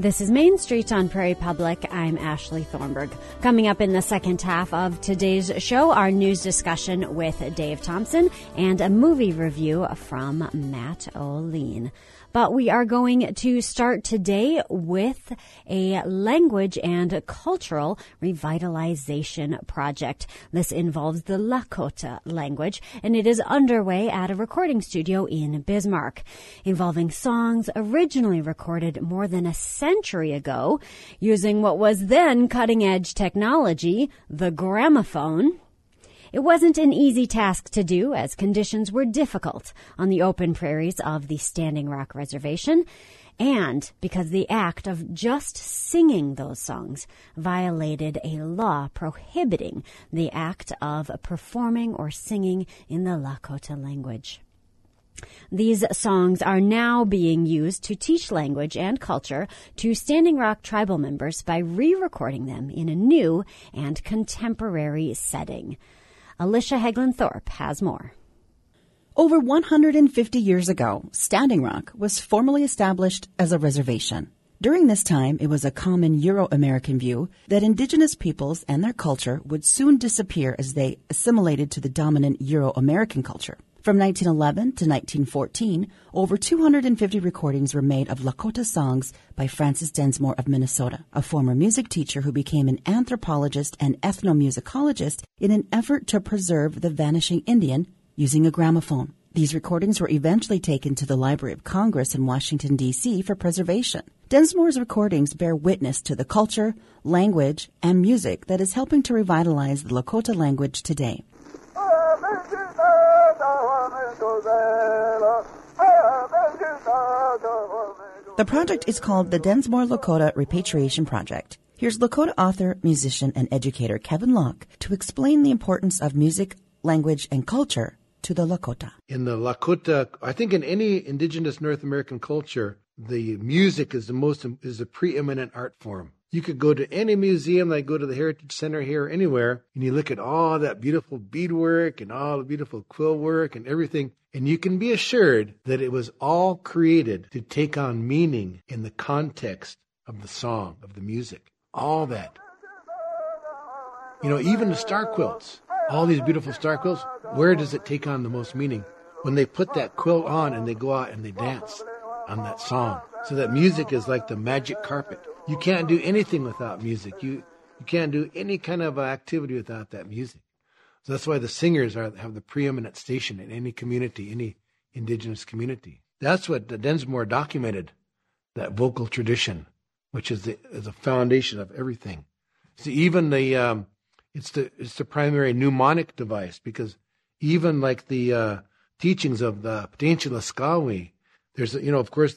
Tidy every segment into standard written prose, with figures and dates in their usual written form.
This is Main Street on Prairie Public. I'm Ashley Thornburg. Coming up in the second half of today's show, our news discussion with Dave Thompson and a movie review from Matt O'Lean. But we are going to start today with a language and cultural revitalization project. This involves the Lakota language, and it is underway at a recording studio in Bismarck, involving songs originally recorded more than a century ago using what was then cutting-edge technology, the gramophone. It wasn't an easy task to do, as conditions were difficult on the open prairies of the Standing Rock Reservation, and because the act of just singing those songs violated a law prohibiting the act of performing or singing in the Lakota language. These songs are now being used to teach language and culture to Standing Rock tribal members by re-recording them in a new and contemporary setting. Alicia Heglin-Thorpe has more. Over 150 years ago, Standing Rock was formally established as a reservation. During this time, it was a common Euro-American view that indigenous peoples and their culture would soon disappear as they assimilated to the dominant Euro-American culture. From 1911 to 1914, over 250 recordings were made of Lakota songs by Francis Densmore of Minnesota, a former music teacher who became an anthropologist and ethnomusicologist in an effort to preserve the vanishing Indian using a gramophone. These recordings were eventually taken to the Library of Congress in Washington, D.C. for preservation. Densmore's recordings bear witness to the culture, language, and music that is helping to revitalize the Lakota language today. The project is called the Densmore Lakota Repatriation Project. Here's Lakota author, musician, and educator Kevin Locke to explain the importance of music, language, and culture to the Lakota. In the Lakota, I think in any indigenous North American culture, the music is the preeminent art form. You could go to any museum, like go to the Heritage Center here or anywhere, and you look at all that beautiful beadwork and all the beautiful quill work and everything, and you can be assured that it was all created to take on meaning in the context of the song, of the music. All that. You know, even the star quilts, all these beautiful star quilts, where does it take on the most meaning? When they put that quilt on and they go out and they dance on that song. So that music is like the magic carpet. You can't do anything without music. You can't do any kind of activity without that music. So that's why the singers have the preeminent station in any community, any indigenous community. That's what Densmore documented, that vocal tradition, which is the foundation of everything. See, even it's the primary mnemonic device, because even like the teachings of the Ptahintshelaskawee, there's of course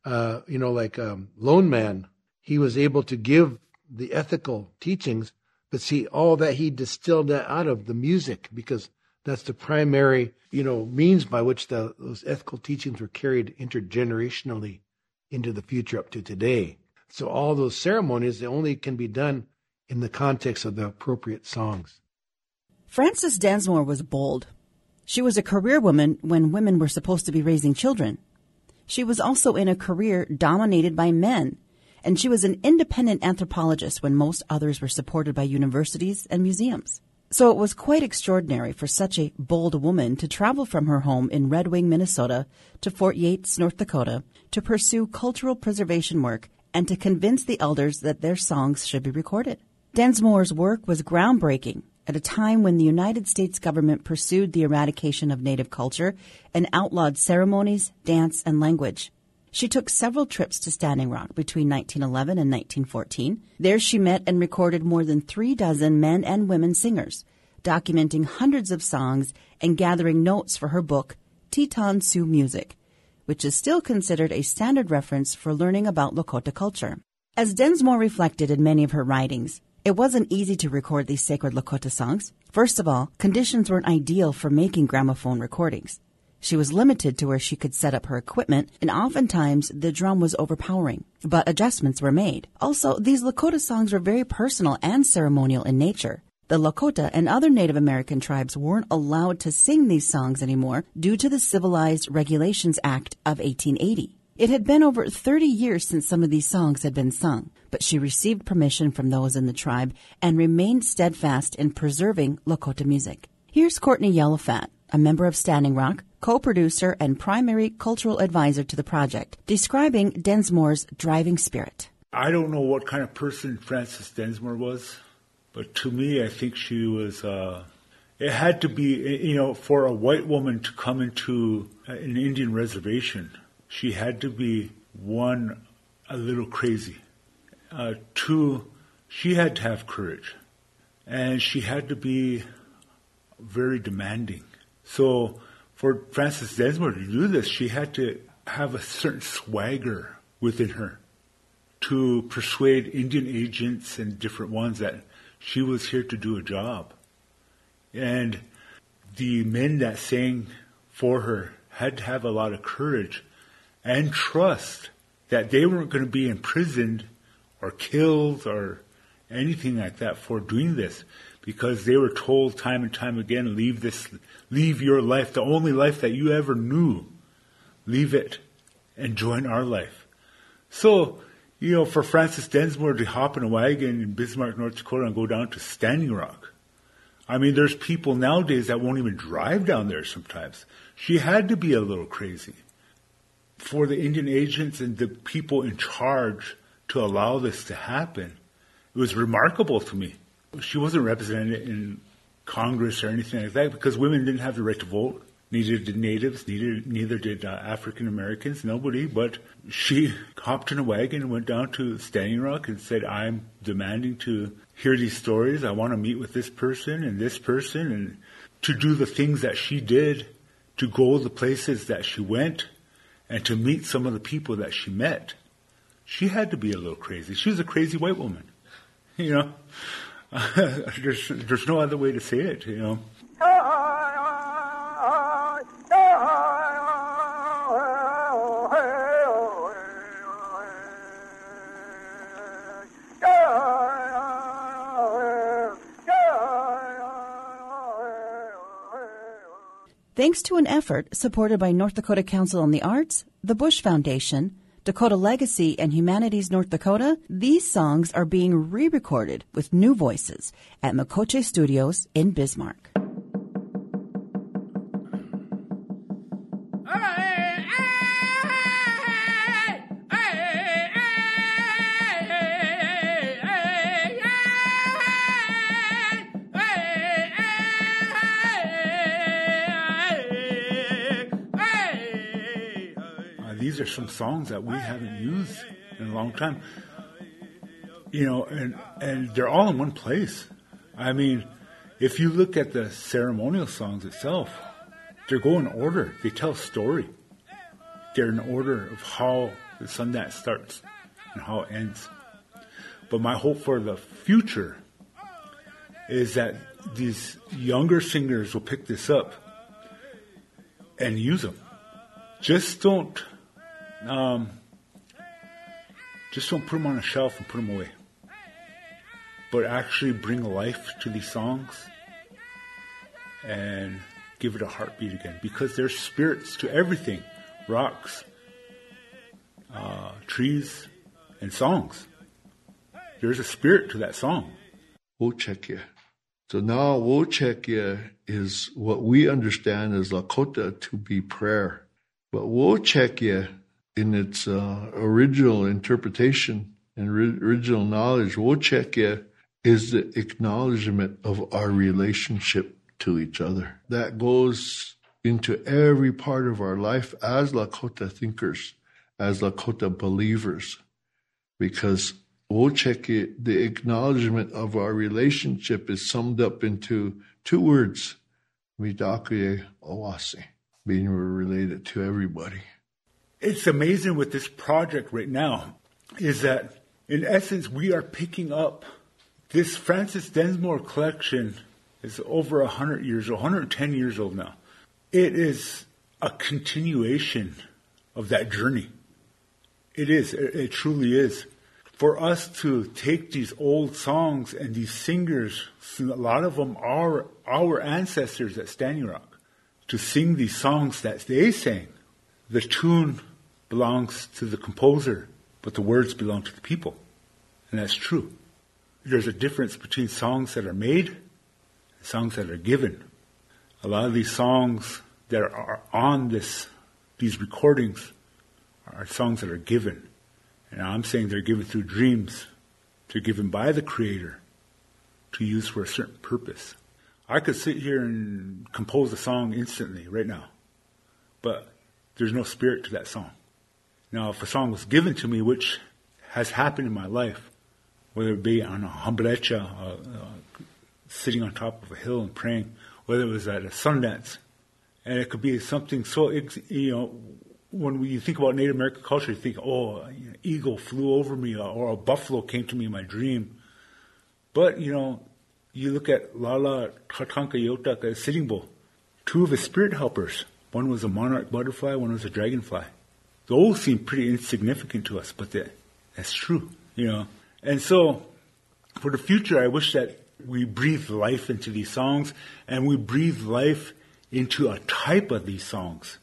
Lone Man. He was able to give the ethical teachings, but see, all that he distilled that out of the music, because that's the primary, means by which those ethical teachings were carried intergenerationally into the future up to today. So all those ceremonies, they only can be done in the context of the appropriate songs. Frances Densmore was bold. She was a career woman when women were supposed to be raising children. She was also in a career dominated by men, and she was an independent anthropologist when most others were supported by universities and museums. So it was quite extraordinary for such a bold woman to travel from her home in Red Wing, Minnesota, to Fort Yates, North Dakota, to pursue cultural preservation work and to convince the elders that their songs should be recorded. Densmore's work was groundbreaking at a time when the United States government pursued the eradication of Native culture and outlawed ceremonies, dance, and language. She took several trips to Standing Rock between 1911 and 1914. There she met and recorded more than 36 men and women singers, documenting hundreds of songs and gathering notes for her book, Teton Sioux Music, which is still considered a standard reference for learning about Lakota culture. As Densmore reflected in many of her writings, it wasn't easy to record these sacred Lakota songs. First of all, conditions weren't ideal for making gramophone recordings. She was limited to where she could set up her equipment, and oftentimes the drum was overpowering, but adjustments were made. Also, these Lakota songs were very personal and ceremonial in nature. The Lakota and other Native American tribes weren't allowed to sing these songs anymore due to the Civilized Regulations Act of 1880. It had been over 30 years since some of these songs had been sung, but she received permission from those in the tribe and remained steadfast in preserving Lakota music. Here's Courtney Yellowfat, a member of Standing Rock, co-producer and primary cultural advisor to the project, describing Densmore's driving spirit. I don't know what kind of person Frances Densmore was, but to me, I think she was, it had to be, for a white woman to come into an Indian reservation, she had to be, one, a little crazy. Two, she had to have courage. And she had to be very demanding. So for Frances Densmore to do this, she had to have a certain swagger within her to persuade Indian agents and different ones that she was here to do a job. And the men that sang for her had to have a lot of courage and trust that they weren't going to be imprisoned or killed or anything like that for doing this, because they were told time and time again, leave your life, the only life that you ever knew, leave it and join our life. So, for Frances Densmore to hop in a wagon in Bismarck, North Dakota and go down to Standing Rock, I mean, there's people nowadays that won't even drive down there sometimes. She had to be a little crazy. For the Indian agents and the people in charge to allow this to happen, it was remarkable to me. She wasn't represented in Congress or anything like that because women didn't have the right to vote. Neither did natives, neither did African Americans, nobody. But she hopped in a wagon and went down to Standing Rock and said, I'm demanding to hear these stories. I want to meet with this person, and to do the things that she did, to go the places that she went, and to meet some of the people that she met. She had to be a little crazy. She was a crazy white woman, There's no other way to say it, Thanks to an effort supported by North Dakota Council on the Arts, the Bush Foundation, Dakota Legacy, and Humanities North Dakota, these songs are being re-recorded with new voices at Makoche Studios in Bismarck. These are some songs that we haven't used in a long time, and they're all in one place. I mean, if you look at the ceremonial songs itself, they go in order. They tell a story. They're in order of how the Sundance starts and how it ends. But my hope for the future is that these younger singers will pick this up and use them. Just don't put them on a shelf and put them away. But actually bring life to these songs and give it a heartbeat again. Because there's spirits to everything. Rocks, trees, and songs. There's a spirit to that song. Wochekye. So now Wochekye is what we understand as Lakota to be prayer. But Wochekye, in its original interpretation and original knowledge, Wochekye is the acknowledgement of our relationship to each other. That goes into every part of our life as Lakota thinkers, as Lakota believers, because Wochekye, the acknowledgement of our relationship, is summed up into two words, Midakuye Owase, being related to everybody. It's amazing with this project right now is that, in essence, we are picking up this Frances Densmore collection is over 100 years old, 110 years old now. It is a continuation of that journey. It is. It truly is. For us to take these old songs and these singers, a lot of them are our ancestors at Standing Rock, to sing these songs that they sang. The tune belongs to the composer, but the words belong to the people. And that's true. There's a difference between songs that are made and songs that are given. A lot of these songs that are on these recordings are songs that are given. And I'm saying they're given through dreams. They're given by the Creator to use for a certain purpose. I could sit here and compose a song instantly right now, but there's no spirit to that song. Now, if a song was given to me, which has happened in my life, whether it be on a hambrecha, sitting on top of a hill and praying, whether it was at a Sundance, and it could be something so, when you think about Native American culture, you think, an eagle flew over me, or a buffalo came to me in my dream. But, you look at Lala Tatanka Yotaka Sitting Bull, two of his spirit helpers. One was a monarch butterfly, one was a dragonfly. Those seem pretty insignificant to us, but that's true, And so, for the future, I wish that we breathe life into these songs, and we breathe life into a type of these songs,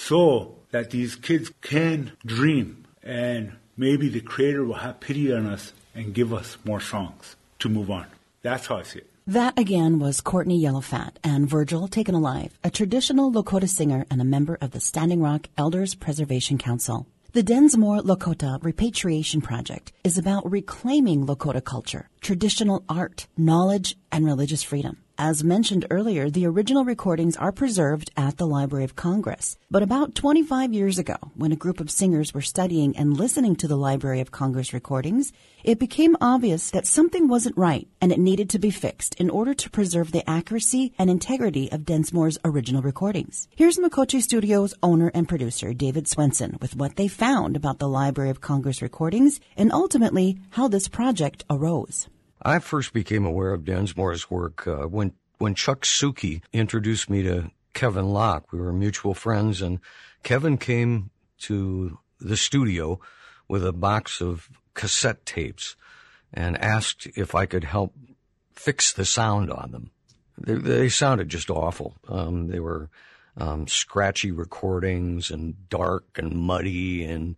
so that these kids can dream, and maybe the Creator will have pity on us and give us more songs to move on. That's how I see it. That again was Courtney Yellowfat and Virgil Taken Alive, a traditional Lakota singer and a member of the Standing Rock Elders Preservation Council. The Densmore Lakota Repatriation Project is about reclaiming Lakota culture, traditional art, knowledge, and religious freedom. As mentioned earlier, the original recordings are preserved at the Library of Congress. But about 25 years ago, when a group of singers were studying and listening to the Library of Congress recordings, it became obvious that something wasn't right and it needed to be fixed in order to preserve the accuracy and integrity of Densmore's original recordings. Here's Makoche Studios owner and producer David Swenson with what they found about the Library of Congress recordings and ultimately how this project arose. I first became aware of Densmore's work when Chuck Suki introduced me to Kevin Locke. We were mutual friends, and Kevin came to the studio with a box of cassette tapes and asked if I could help fix the sound on them. They sounded just awful. They were scratchy recordings and dark and muddy, and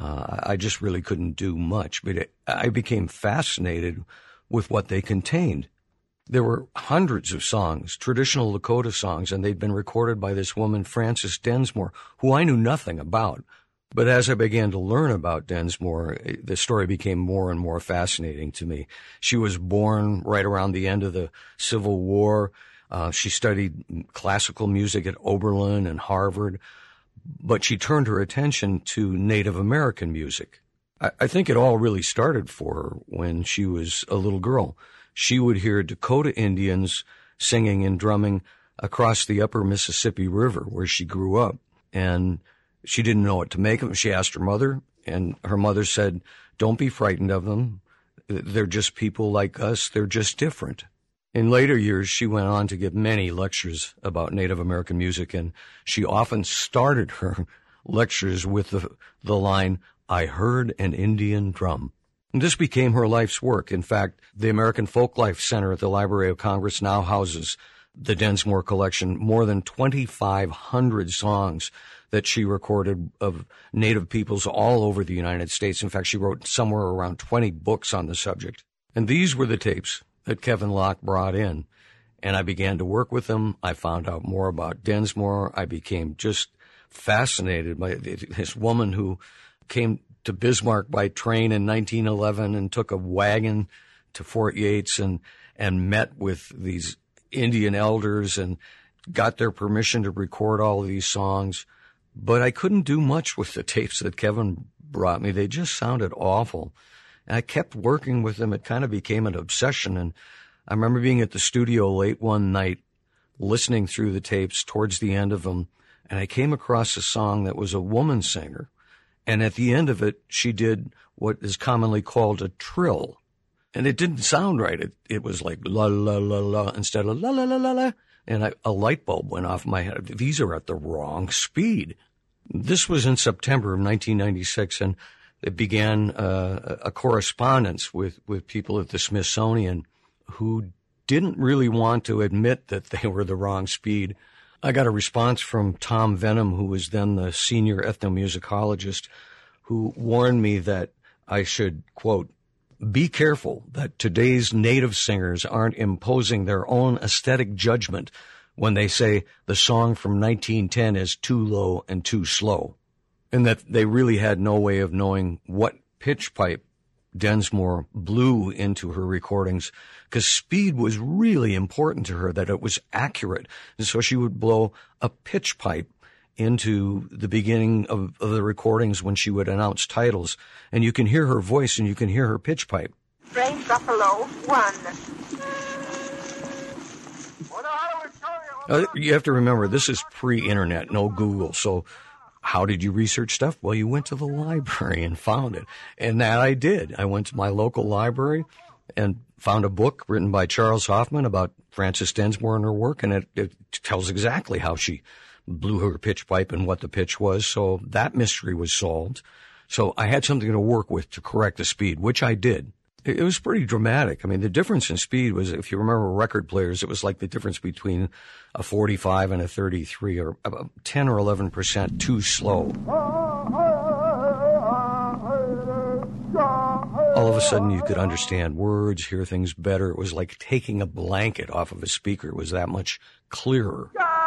I just really couldn't do much. But I became fascinated with what they contained. There were hundreds of songs, traditional Lakota songs, and they'd been recorded by this woman, Frances Densmore, who I knew nothing about. But as I began to learn about Densmore, the story became more and more fascinating to me. She was born right around the end of the Civil War. She studied classical music at Oberlin and Harvard, but she turned her attention to Native American music. I think it all really started for her when she was a little girl. She would hear Dakota Indians singing and drumming across the upper Mississippi River where she grew up. And she didn't know what to make of them. She asked her mother, and her mother said, "Don't be frightened of them. They're just people like us. They're just different." In later years, she went on to give many lectures about Native American music, and she often started her lectures with the line, "I heard an Indian drum." And this became her life's work. In fact, the American Folklife Center at the Library of Congress now houses the Densmore collection, more than 2,500 songs that she recorded of Native peoples all over the United States. In fact, she wrote somewhere around 20 books on the subject. And these were the tapes that Kevin Locke brought in. And I began to work with them. I found out more about Densmore. I became just fascinated by this woman who came to Bismarck by train in 1911 and took a wagon to Fort Yates and met with these Indian elders and got their permission to record all of these songs. But I couldn't do much with the tapes that Kevin brought me. They just sounded awful. And I kept working with them. It kind of became an obsession. And I remember being at the studio late one night, listening through the tapes towards the end of them, and I came across a song that was a woman singer. And at the end of it, she did what is commonly called a trill. And it didn't sound right. It was like la, la, la, la, instead of la, la, la, la, la. And a light bulb went off in my head. These are at the wrong speed. This was in September of 1996, and it began a correspondence with people at the Smithsonian who didn't really want to admit that they were the wrong speed I got a response from Tom Venom, who was then the senior ethnomusicologist, who warned me that I should, quote, be careful that today's native singers aren't imposing their own aesthetic judgment when they say the song from 1910 is too low and too slow, and that they really had no way of knowing what pitch pipe Densmore blew into her recordings, because speed was really important to her, that it was accurate. And so she would blow a pitch pipe into the beginning of the recordings when she would announce titles. And you can hear her voice and you can hear her pitch pipe. Brain Buffalo 1. You have to remember, this is pre-internet, no Google. So how did you research stuff? Well, you went to the library and found it. And that I did. I went to my local library and found a book written by Charles Hoffman about Frances Densmore and her work. And it tells exactly how she blew her pitch pipe and what the pitch was. So that mystery was solved. So I had something to work with to correct the speed, which I did. It was pretty dramatic. I mean, the difference in speed was, if you remember record players, it was like the difference between a 45 and a 33, or about 10 or 11% too slow. All of a sudden you could understand words, hear things better. It was like taking a blanket off of a speaker. It was that much clearer.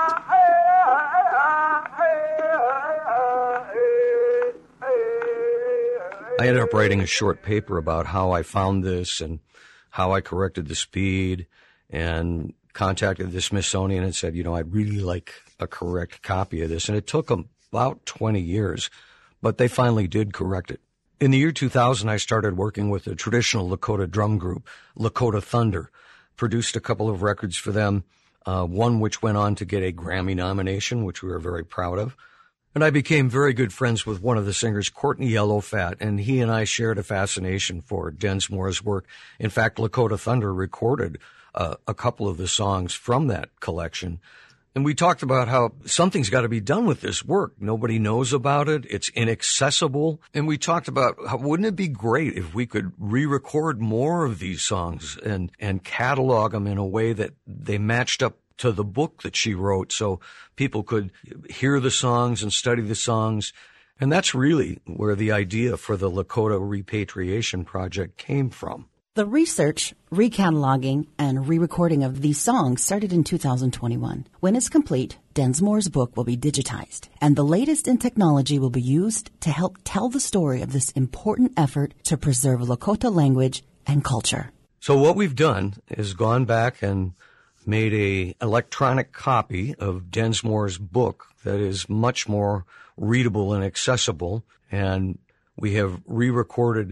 I ended up writing a short paper about how I found this and how I corrected the speed, and contacted the Smithsonian and said, I'd really like a correct copy of this. And it took them about 20 years, but they finally did correct it. In the year 2000, I started working with a traditional Lakota drum group, Lakota Thunder, produced a couple of records for them, one which went on to get a Grammy nomination, which we were very proud of. And I became very good friends with one of the singers, Courtney Yellowfat, and he and I shared a fascination for Densmore's work. In fact, Lakota Thunder recorded a couple of the songs from that collection. And we talked about how something's got to be done with this work. Nobody knows about it. It's inaccessible. And we talked about how wouldn't it be great if we could re-record more of these songs and catalog them in a way that they matched up to the book that she wrote, so people could hear the songs and study the songs. And that's really where the idea for the Lakota Repatriation Project came from. The research, recataloging, and re-recording of these songs started in 2021. When it's complete, Densmore's book will be digitized, and the latest in technology will be used to help tell the story of this important effort to preserve Lakota language and culture. So what we've done is gone back and made a electronic copy of Densmore's book that is much more readable and accessible, and we have re-recorded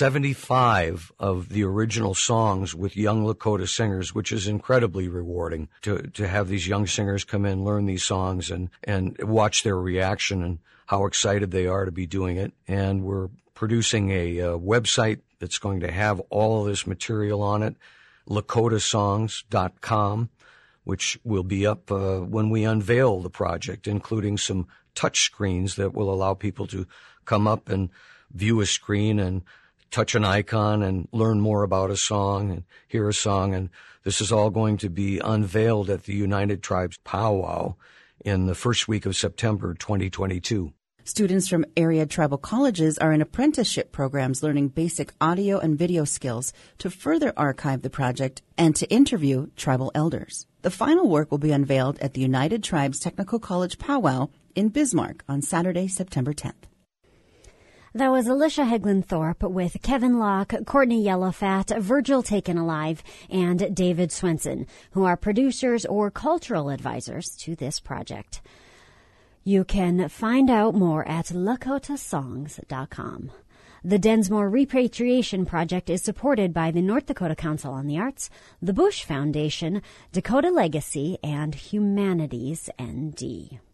75 of the original songs with young Lakota singers, which is incredibly rewarding to have these young singers come in, learn these songs, and watch their reaction and how excited they are to be doing it. And we're producing a website that's going to have all of this material on it, lakotasongs.com, which will be up when we unveil the project, including some touch screens that will allow people to come up and view a screen and touch an icon and learn more about a song and hear a song. And this is all going to be unveiled at the United Tribes Powwow in the first week of September 2022. Students from area tribal colleges are in apprenticeship programs learning basic audio and video skills to further archive the project and to interview tribal elders. The final work will be unveiled at the United Tribes Technical College Powwow in Bismarck on Saturday, September 10th. That was Alicia Heglin Thorpe with Kevin Locke, Courtney Yellowfat, Virgil Taken Alive, and David Swenson, who are producers or cultural advisors to this project. You can find out more at lakotasongs.com. The Densmore Repatriation Project is supported by the North Dakota Council on the Arts, the Bush Foundation, Dakota Legacy, and Humanities ND.